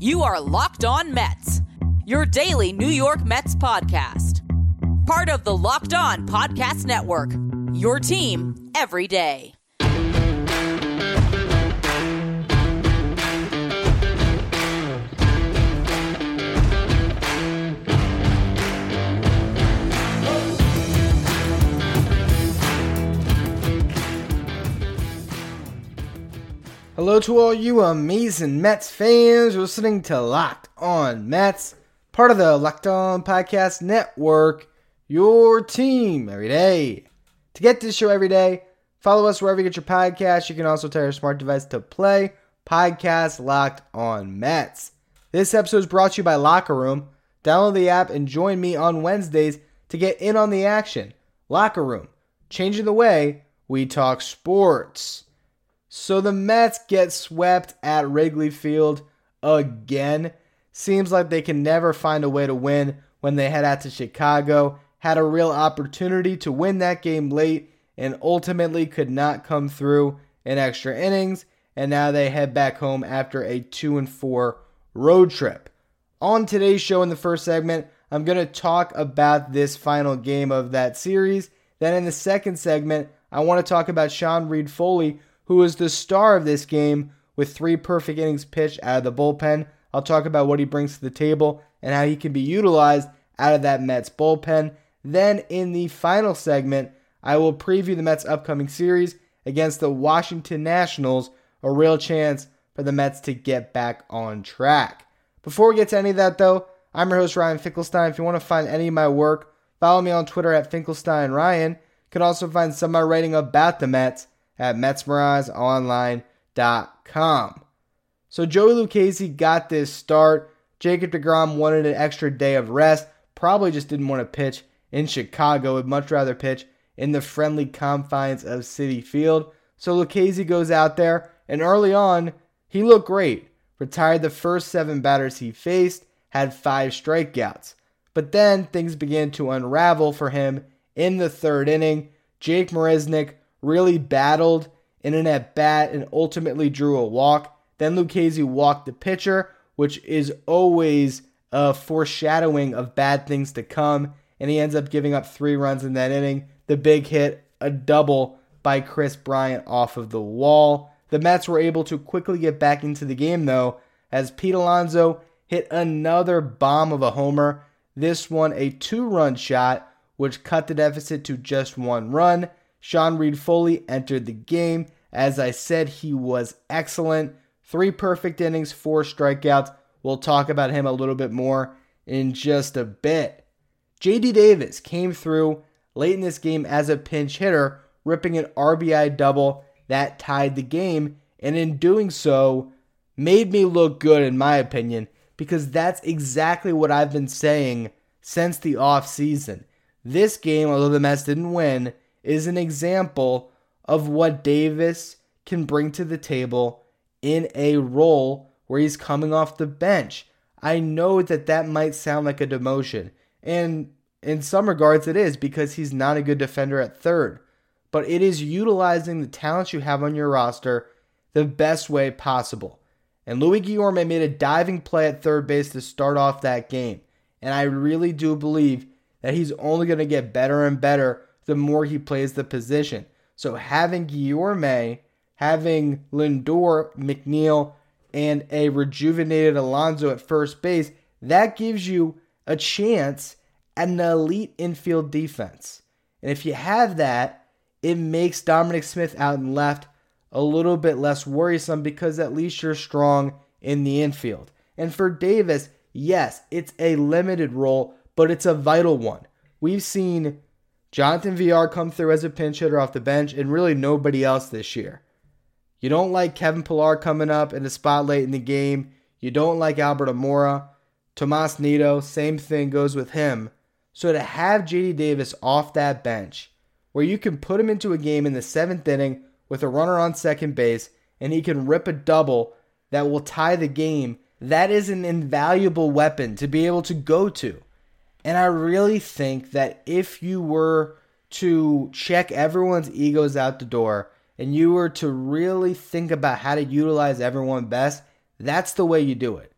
You are Locked On Mets, your daily New York Mets podcast. Part of the Locked On Podcast Network, your team every day. Hello to all you amazing Mets fans listening to Locked On Mets, part of the Locked On Podcast Network, your team every day. To get this show every day, follow us wherever you get your podcasts. You can also tell your smart device to play Podcast Locked On Mets. This episode is brought to you by Locker Room. Download the app and join me on Wednesdays to get in on the action. Locker Room, changing the way we talk sports. So the Mets get swept at Wrigley Field again. Seems like they can never find a way to win when they head out to Chicago. Had a real opportunity to win that game late and ultimately could not come through in extra innings. And now they head back home after a 2-4 road trip. On today's show in the first segment, I'm going to talk about this final game of that series. Then in the second segment, I want to talk about Sean Reid-Foley, who was the star of this game with 3 perfect innings pitched out of the bullpen. I'll talk about what he brings to the table and how he can be utilized out of that Mets bullpen. Then in the final segment, I will preview the Mets' upcoming series against the Washington Nationals, a real chance for the Mets to get back on track. Before we get to any of that though, I'm your host Ryan Finkelstein. If you want to find any of my work, follow me on Twitter at FinkelsteinRyan. You can also find some of my writing about the Mets at MetsMirazzeOnline.com. So Joey Lucchesi got this start. Jacob deGrom wanted an extra day of rest. Probably just didn't want to pitch in Chicago. Would much rather pitch in the friendly confines of Citi Field. So Lucchesi goes out there, and early on, he looked great. Retired the first 7 batters he faced, had 5 strikeouts. But then things began to unravel for him in the third inning. Jake Marisnick really battled in an at-bat and ultimately drew a walk. Then Lucchesi walked the pitcher, which is always a foreshadowing of bad things to come, and he ends up giving up 3 runs in that inning. The big hit, a double by Chris Bryant off of the wall. The Mets were able to quickly get back into the game, though, as Pete Alonso hit another bomb of a homer. This one a 2-run shot, which cut the deficit to just 1 run. Sean Reid-Foley entered the game. As I said, he was excellent. 3 perfect innings, 4 strikeouts. We'll talk about him a little bit more in just a bit. J.D. Davis came through late in this game as a pinch hitter, ripping an RBI double that tied the game, and in doing so, made me look good in my opinion, because that's exactly what I've been saying since the offseason. This game, although the Mets didn't win, is an example of what Davis can bring to the table in a role where he's coming off the bench. I know that might sound like a demotion, and in some regards it is, because he's not a good defender at third. But it is utilizing the talents you have on your roster the best way possible. And Louis Guillorme made a diving play at third base to start off that game. And I really do believe that he's only going to get better and better the more he plays the position. So having Guillorme, having Lindor, McNeil, and a rejuvenated Alonso at first base, that gives you a chance at an elite infield defense. And if you have that, it makes Dominic Smith out in left a little bit less worrisome, because at least you're strong in the infield. And for Davis, yes, it's a limited role, but it's a vital one. We've seen Jonathan Villar come through as a pinch hitter off the bench, and really nobody else this year. You don't like Kevin Pillar coming up in the spot late in the game. You don't like Albert Amora. Tomas Nido, same thing goes with him. So to have J.D. Davis off that bench, where you can put him into a game in the 7th inning with a runner on second base, and he can rip a double that will tie the game, that is an invaluable weapon to be able to go to. And I really think that if you were to check everyone's egos out the door and you were to really think about how to utilize everyone best, that's the way you do it.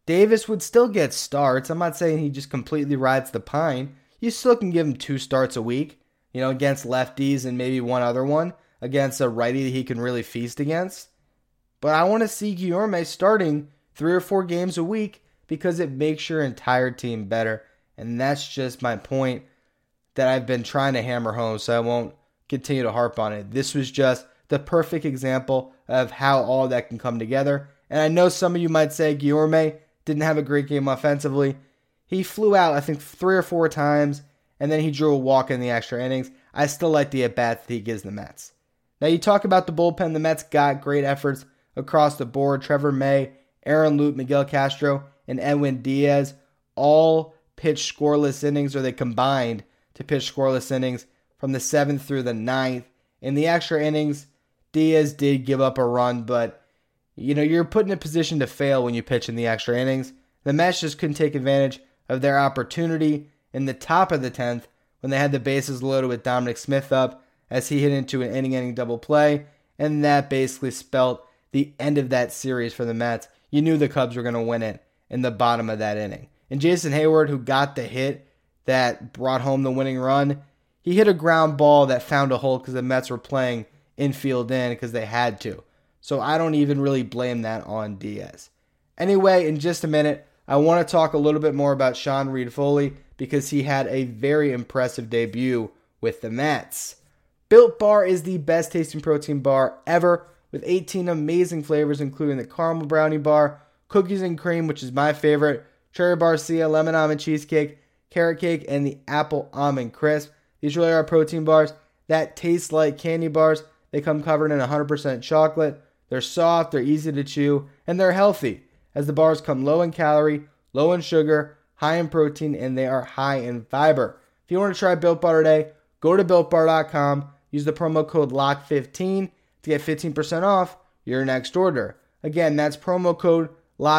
Davis would still get starts. I'm not saying he just completely rides the pine. You still can give him 2 starts a week, against lefties and maybe one other one against a righty that he can really feast against. But I want to see Guillorme starting 3 or 4 games a week because it makes your entire team better. And that's just my point that I've been trying to hammer home, so I won't continue to harp on it. This was just the perfect example of how all that can come together. And I know some of you might say Guillorme didn't have a great game offensively. He flew out, I think, 3 or 4 times, and then he drew a walk in the extra innings. I still like the at-bats that he gives the Mets. Now, you talk about the bullpen. The Mets got great efforts across the board. Trevor May, Aaron Loup, Miguel Castro, and Edwin Diaz all pitched scoreless innings, or they combined to pitch scoreless innings from the 7th through the 9th. In the extra innings, Diaz did give up a run, but you're put in a position to fail when you pitch in the extra innings. The Mets just couldn't take advantage of their opportunity in the top of the 10th when they had the bases loaded with Dominic Smith up as he hit into an inning-ending double play, and that basically spelled the end of that series for the Mets. You knew the Cubs were going to win it in the bottom of that inning. And Jason Hayward, who got the hit that brought home the winning run, he hit a ground ball that found a hole because the Mets were playing infield in because they had to. So I don't even really blame that on Diaz. Anyway, in just a minute, I want to talk a little bit more about Sean Reed-Foley because he had a very impressive debut with the Mets. Built Bar is the best tasting protein bar ever with 18 amazing flavors including the caramel brownie bar, cookies and cream, which is my favorite, cherry barcia, lemon almond cheesecake, carrot cake, and the apple almond crisp. These really are protein bars that taste like candy bars. They come covered in 100% chocolate. They're soft, they're easy to chew, and they're healthy, as the bars come low in calorie, low in sugar, high in protein, and they are high in fiber. If you want to try Built Bar today, go to BuiltBar.com, use the promo code LOCK15 to get 15% off your next order. Again, that's promo code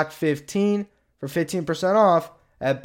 LOCK15 for 15% off at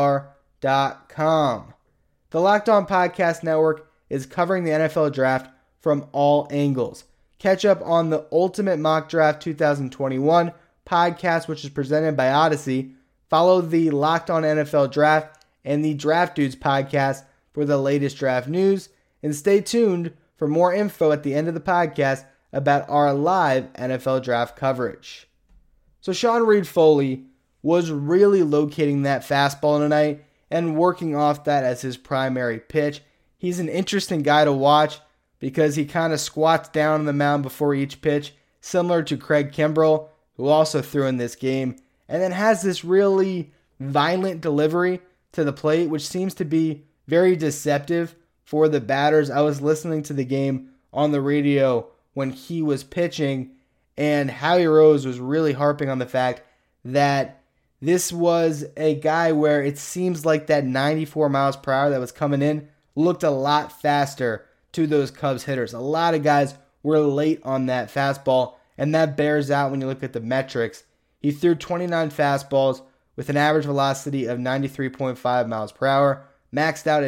BuiltBar.com. The Locked On Podcast Network is covering the NFL Draft from all angles. Catch up on the Ultimate Mock Draft 2021 podcast, which is presented by Odyssey. Follow the Locked On NFL Draft and the Draft Dudes podcast for the latest draft news. And stay tuned for more info at the end of the podcast about our live NFL Draft coverage. So Sean Reed-Foley was really locating that fastball tonight and working off that as his primary pitch. He's an interesting guy to watch because he kind of squats down on the mound before each pitch, similar to Craig Kimbrell, who also threw in this game, and then has this really violent delivery to the plate, which seems to be very deceptive for the batters. I was listening to the game on the radio when he was pitching, and Howie Rose was really harping on the fact that this was a guy where it seems like that 94 miles per hour that was coming in looked a lot faster to those Cubs hitters. A lot of guys were late on that fastball, and that bears out when you look at the metrics. He threw 29 fastballs with an average velocity of 93.5 miles per hour, maxed out at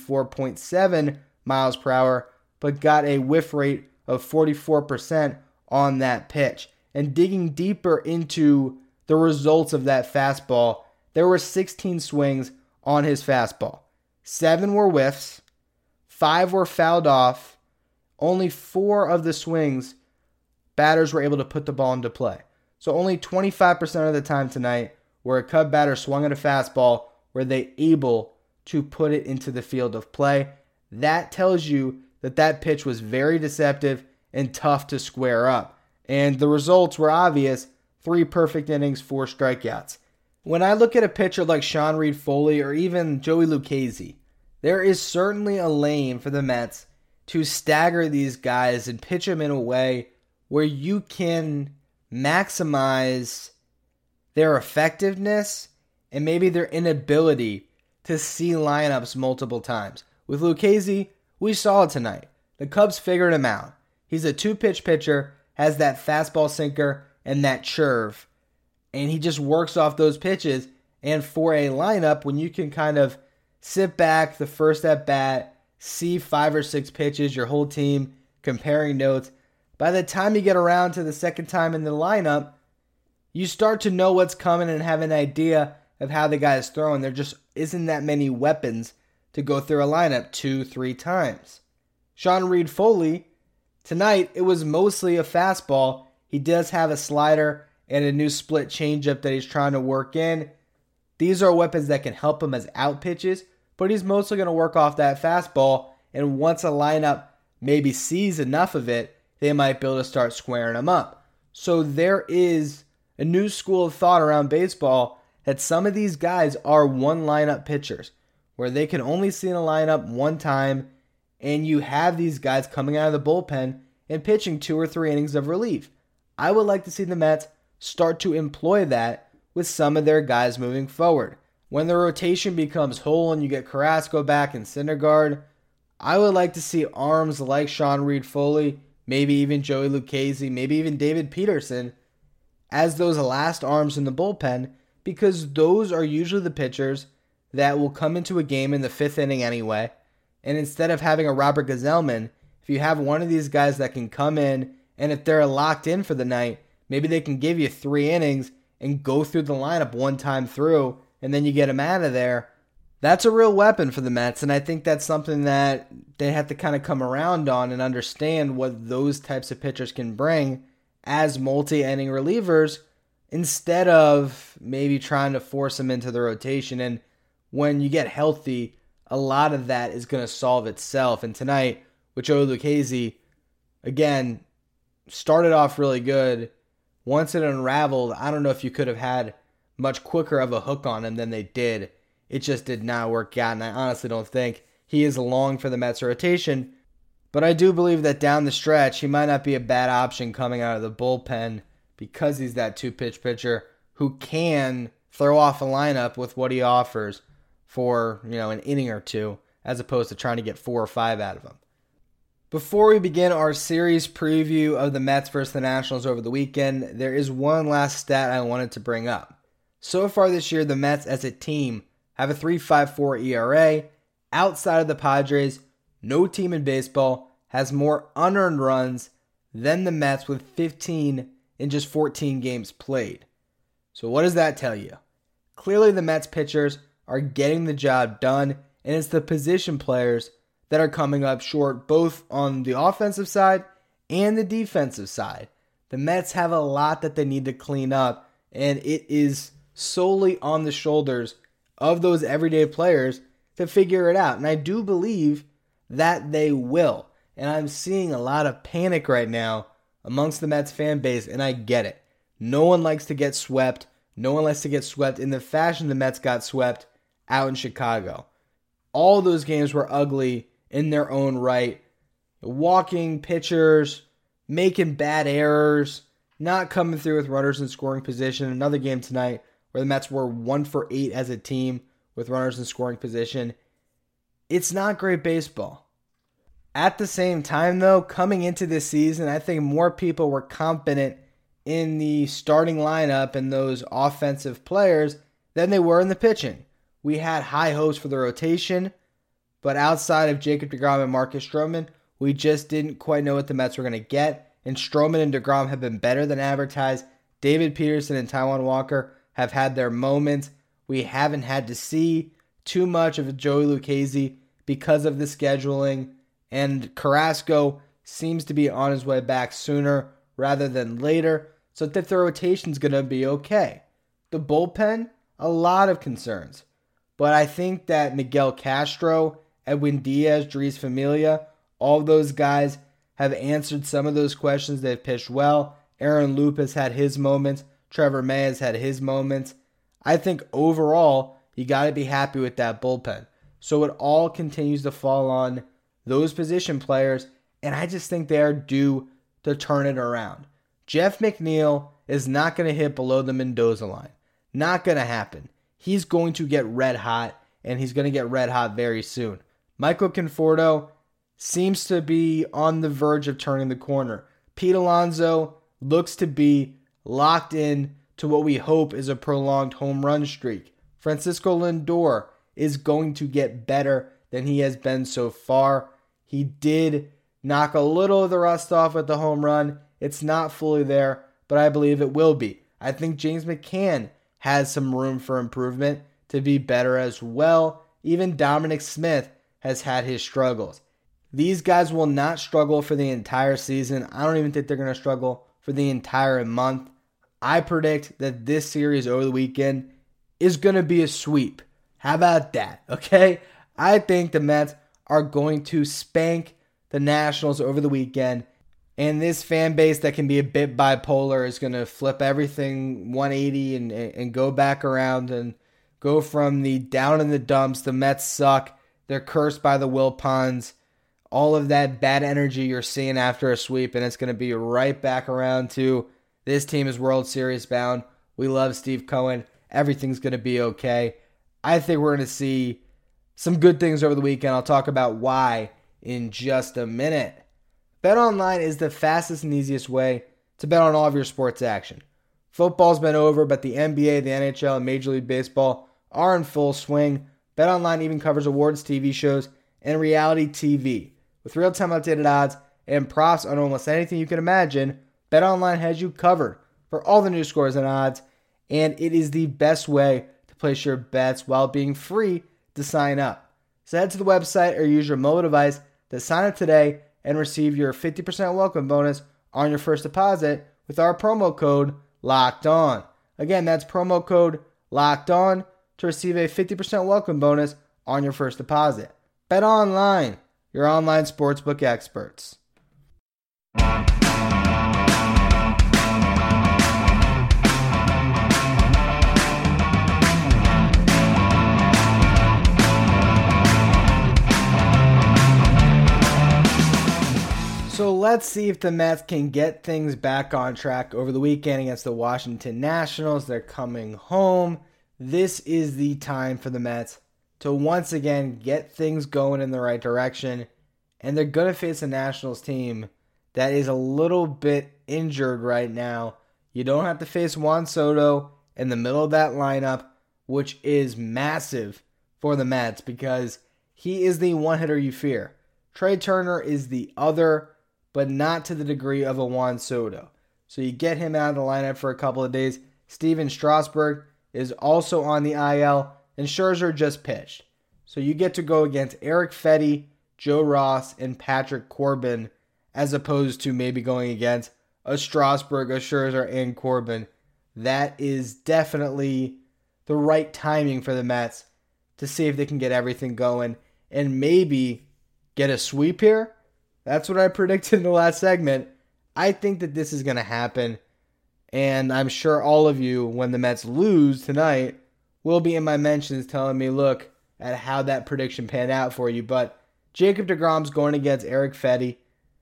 94.7 miles per hour, but got a whiff rate of 44% on that pitch. And digging deeper into the results of that fastball, there were 16 swings on his fastball. 7 were whiffs, 5 were fouled off. Only 4 of the swings, batters were able to put the ball into play. So only 25% of the time tonight where a Cub batter swung at a fastball were they able to put it into the field of play. That tells you that that pitch was very deceptive and tough to square up. And the results were obvious. 3 perfect innings, 4 strikeouts. When I look at a pitcher like Sean Reed-Foley or even Joey Lucchesi, there is certainly a lane for the Mets to stagger these guys and pitch them in a way where you can maximize their effectiveness and maybe their inability to see lineups multiple times. With Lucchesi, we saw it tonight. The Cubs figured him out. He's a 2-pitch pitcher, has that fastball sinker and that curve, and he just works off those pitches. And for a lineup, when you can kind of sit back the first at bat, see 5 or 6 pitches, your whole team comparing notes, by the time you get around to the second time in the lineup, you start to know what's coming and have an idea of how the guy is throwing. There just isn't that many weapons to go through a lineup 2-3 times. Sean Reid-Foley, tonight it was mostly a fastball. He does have a slider and a new split changeup that he's trying to work in. These are weapons that can help him as out pitches, but he's mostly going to work off that fastball, and once a lineup maybe sees enough of it, they might be able to start squaring him up. So there is a new school of thought around baseball that some of these guys are one lineup pitchers, where they can only see in a lineup one time, and you have these guys coming out of the bullpen and pitching 2 or 3 innings of relief. I would like to see the Mets start to employ that with some of their guys moving forward. When the rotation becomes whole and you get Carrasco back and Syndergaard, I would like to see arms like Sean Reid-Foley, maybe even Joey Lucchesi, maybe even David Peterson as those last arms in the bullpen, because those are usually the pitchers that will come into a game in the 5th inning anyway. And instead of having a Robert Gsellman, if you have one of these guys that can come in, and if they're locked in for the night, maybe they can give you 3 innings and go through the lineup one time through, and then you get them out of there. That's a real weapon for the Mets, and I think that's something that they have to kind of come around on and understand what those types of pitchers can bring as multi-inning relievers instead of maybe trying to force them into the rotation. And when you get healthy, a lot of that is going to solve itself. And tonight, with Joey Lucchesi, again, started off really good. Once it unraveled, I don't know if you could have had much quicker of a hook on him than they did. It just did not work out, and I honestly don't think he is long for the Mets rotation. But I do believe that down the stretch, he might not be a bad option coming out of the bullpen because he's that 2-pitch pitcher who can throw off a lineup with what he offers for, an inning or two, as opposed to trying to get 4 or 5 out of him. Before we begin our series preview of the Mets versus the Nationals over the weekend, there is one last stat I wanted to bring up. So far this year, the Mets as a team have a 3.54 ERA. Outside of the Padres, no team in baseball has more unearned runs than the Mets with 15 in just 14 games played. So what does that tell you? Clearly the Mets pitchers are getting the job done, and it's the position players that are coming up short both on the offensive side and the defensive side. The Mets have a lot that they need to clean up, and it is solely on the shoulders of those everyday players to figure it out. And I do believe that they will. And I'm seeing a lot of panic right now amongst the Mets fan base, and I get it. No one likes to get swept. No one likes to get swept in the fashion the Mets got swept out in Chicago. All those games were ugly in their own right. Walking pitchers, making bad errors, not coming through with runners in scoring position. Another game tonight where the Mets were 1 for 8 as a team with runners in scoring position. It's not great baseball. At the same time, though, coming into this season, I think more people were confident in the starting lineup and those offensive players than they were in the pitching. We had high hopes for the rotation, but outside of Jacob deGrom and Marcus Stroman, we just didn't quite know what the Mets were going to get. And Stroman and deGrom have been better than advertised. David Peterson and Taijuan Walker have had their moments. We haven't had to see too much of Joey Lucchesi because of the scheduling. And Carrasco seems to be on his way back sooner rather than later. So I think the rotation's going to be okay. The bullpen, a lot of concerns. But I think that Miguel Castro, Edwin Diaz, Jeurys Familia, all of those guys have answered some of those questions. They've pitched well. Aaron Loup has had his moments. Trevor May has had his moments. I think overall, you got to be happy with that bullpen. So it all continues to fall on those position players, and I just think they are due to turn it around. Jeff McNeil is not going to hit below the Mendoza line. Not going to happen. He's going to get red hot, and he's going to get red hot very soon. Michael Conforto seems to be on the verge of turning the corner. Pete Alonso looks to be locked in to what we hope is a prolonged home run streak. Francisco Lindor is going to get better than he has been so far. He did knock a little of the rust off with the home run. It's not fully there, but I believe it will be. I think James McCann has some room for improvement to be better as well. Even Dominic Smith has had his struggles. These guys will not struggle for the entire season. I don't even think they're going to struggle for the entire month. I predict that this series over the weekend is going to be a sweep. How about that? Okay? I think the Mets are going to spank the Nationals over the weekend. And this fan base that can be a bit bipolar is going to flip everything 180 and go back around and go from the down in the dumps, the Mets suck, they're cursed by the Wilpons, all of that bad energy you're seeing after a sweep, and it's going to be right back around to this team is World Series bound. We love Steve Cohen. Everything's going to be okay. I think we're going to see some good things over the weekend. I'll talk about why in just a minute. BetOnline is the fastest and easiest way to bet on all of your sports action. Football's been over, but the NBA, the NHL, and Major League Baseball are in full swing. BetOnline even covers awards, TV shows, and reality TV. With real-time updated odds and props on almost anything you can imagine, BetOnline has you covered for all the new scores and odds, and it is the best way to place your bets while being free to sign up. So head to the website or use your mobile device to sign up today and receive your 50% welcome bonus on your first deposit with our promo code LOCKEDON. Again, that's promo code LOCKEDON to receive a 50% welcome bonus on your first deposit. BetOnline, your online sportsbook experts. So let's see if the Mets can get things back on track over the weekend against the Washington Nationals. They're coming home. This is the time for the Mets to once again get things going in the right direction. And they're going to face a Nationals team that is a little bit injured right now. You don't have to face Juan Soto in the middle of that lineup, which is massive for the Mets because he is the one hitter you fear. Trey Turner is the other, but not to the degree of a Juan Soto. So you get him out of the lineup for a couple of days. Steven Strasburg is also on the IL, and Scherzer just pitched. So you get to go against Eric Fedde, Joe Ross, and Patrick Corbin, as opposed to maybe going against a Strasburg, a Scherzer, and Corbin. That is definitely the right timing for the Mets to see if they can get everything going and maybe get a sweep here. That's what I predicted in the last segment. I think that this is going to happen. And I'm sure all of you, when the Mets lose tonight, will be in my mentions telling me, look at how that prediction panned out for you. But Jacob deGrom's going against Eric Fedde.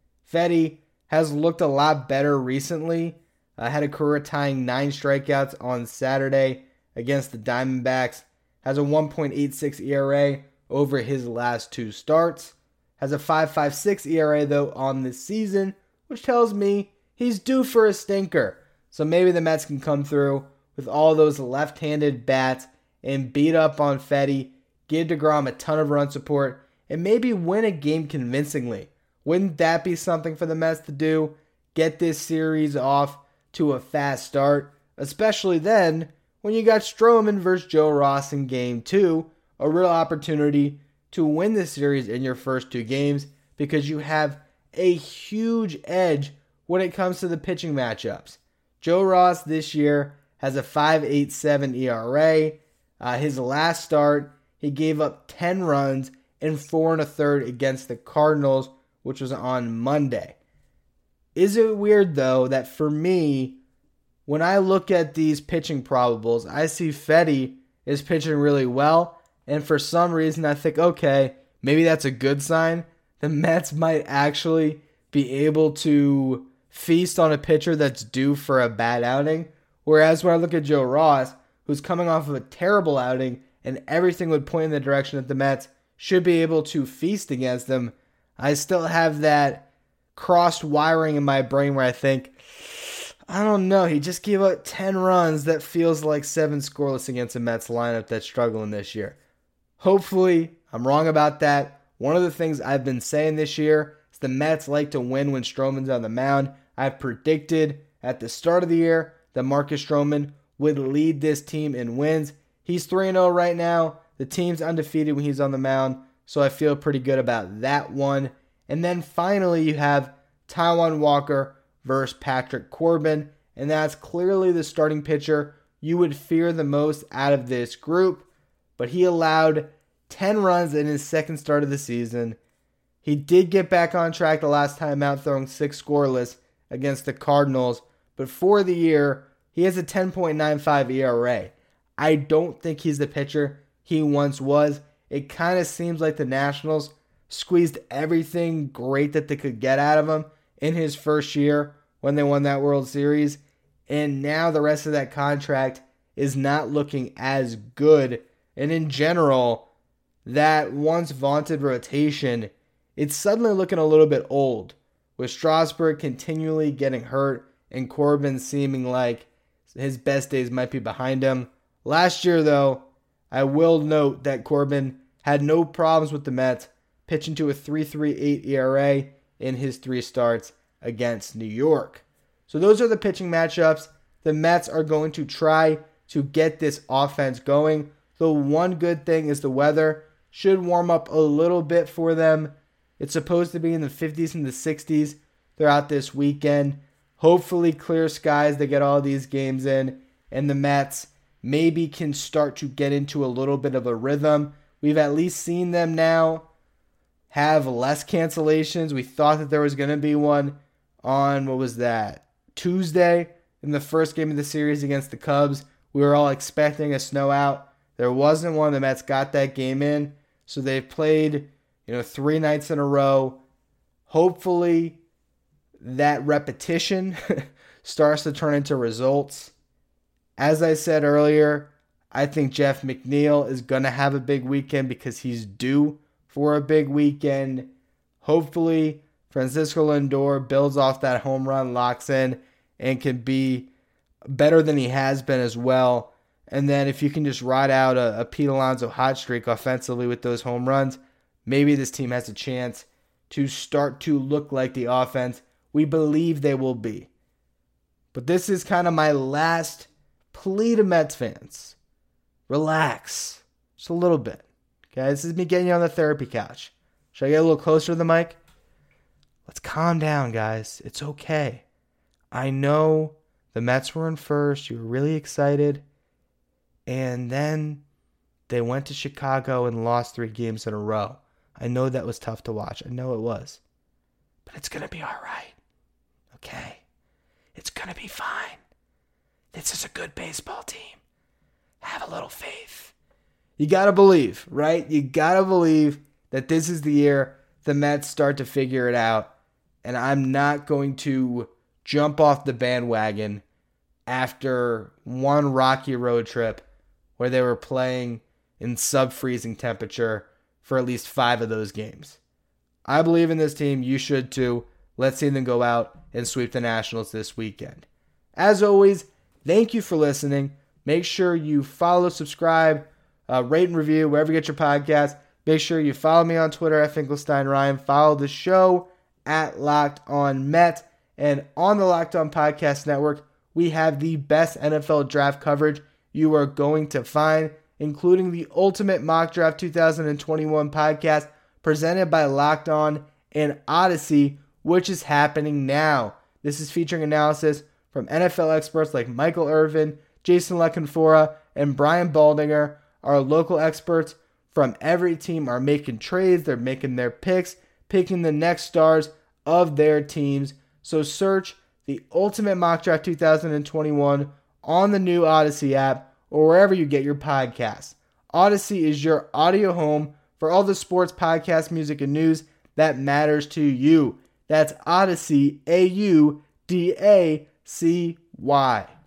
Fedde has looked a lot better recently. Had a career-tying 9 strikeouts on Saturday against the Diamondbacks. Has a 1.86 ERA over his last 2 starts. Has a 5.56 ERA, though, on this season, which tells me he's due for a stinker. So maybe the Mets can come through with all those left-handed bats and beat up on Fedde, give deGrom a ton of run support, and maybe win a game convincingly. Wouldn't that be something for the Mets to do? Get this series off to a fast start, especially then when you got Stroman versus Joe Ross in Game 2, a real opportunity to win this series in your first 2 games because you have a huge edge when it comes to the pitching matchups. Joe Ross this year has a 5.87 ERA. His last start, he gave up 10 runs in 4 1/3 against the Cardinals, which was on Monday. Is it weird, though, that for me, when I look at these pitching probables, I see Fedde is pitching really well, and for some reason I think, okay, maybe that's a good sign. The Mets might actually be able to feast on a pitcher that's due for a bad outing. Whereas when I look at Joe Ross, who's coming off of a terrible outing, and everything would point in the direction that the Mets should be able to feast against them, I still have that crossed wiring in my brain where I think, I don't know, he just gave up 10 runs. That feels like 7 scoreless against a Mets lineup that's struggling this year. Hopefully, I'm wrong about that. One of the things I've been saying this year is the Mets like to win when Stroman's on the mound. I've predicted at the start of the year that Marcus Stroman would lead this team in wins. He's 3-0 right now. The team's undefeated when he's on the mound, so I feel pretty good about that one. And then finally, you have Taijuan Walker versus Patrick Corbin, and that's clearly the starting pitcher you would fear the most out of this group. But he allowed 10 runs in his second start of the season. He did get back on track the last time out, throwing 6 scoreless against the Cardinals. But for the year, he has a 10.95 ERA. I don't think he's the pitcher he once was. It kind of seems like the Nationals squeezed everything great that they could get out of him in his first year when they won that World Series. And now the rest of that contract is not looking as good. And in general, that once vaunted rotation, it's suddenly looking a little bit old, with Strasburg continually getting hurt and Corbin seeming like his best days might be behind him. Last year, though, I will note that Corbin had no problems with the Mets, pitching to a 3.38 ERA in his 3 starts against New York. So those are the pitching matchups. The Mets are going to try to get this offense going. The one good thing is the weather should warm up a little bit for them. It's supposed to be in the 50s and the 60s throughout this weekend. Hopefully clear skies to get all these games in, and the Mets maybe can start to get into a little bit of a rhythm. We've at least seen them now have less cancellations. We thought that there was going to be one on, Tuesday in the first game of the series against the Cubs. We were all expecting a snow out. There wasn't one. The Mets got that game in. So they've played, 3 nights in a row. Hopefully that repetition starts to turn into results. As I said earlier, I think Jeff McNeil is going to have a big weekend because he's due for a big weekend. Hopefully Francisco Lindor builds off that home run, locks in, and can be better than he has been as well. And then if you can just ride out a Pete Alonso hot streak offensively with those home runs, maybe this team has a chance to start to look like the offense we believe they will be. But this is kind of my last plea to Mets fans. Relax. Just a little bit. Okay, this is me getting you on the therapy couch. Should I get a little closer to the mic? Let's calm down, guys. It's okay. I know the Mets were in first. You were really excited. And then they went to Chicago and lost 3 games in a row. I know that was tough to watch. I know it was. But it's going to be all right. Okay? It's going to be fine. This is a good baseball team. Have a little faith. You got to believe, right? You got to believe that this is the year the Mets start to figure it out. And I'm not going to jump off the bandwagon after one rocky road trip where they were playing in sub-freezing temperature for at least 5 of those games. I believe in this team. You should too. Let's see them go out and sweep the Nationals this weekend. As always, thank you for listening. Make sure you follow, subscribe, rate and review wherever you get your podcast. Make sure you follow me on Twitter at FinkelsteinRyan. Follow the show at Locked On Mets. And on the Locked On Podcast Network, we have the best NFL draft coverage you are going to find, including the Ultimate Mock Draft 2021 podcast presented by Locked On and Odyssey, which is happening now. This is featuring analysis from NFL experts like Michael Irvin, Jason LaConfora, and Brian Baldinger. Our local experts from every team are making trades. They're making their picks, picking the next stars of their teams. So search the Ultimate Mock Draft 2021 on the new Odyssey app or wherever you get your podcasts. Odyssey is your audio home for all the sports, podcasts, music, and news that matters to you. That's Odyssey, Audacy.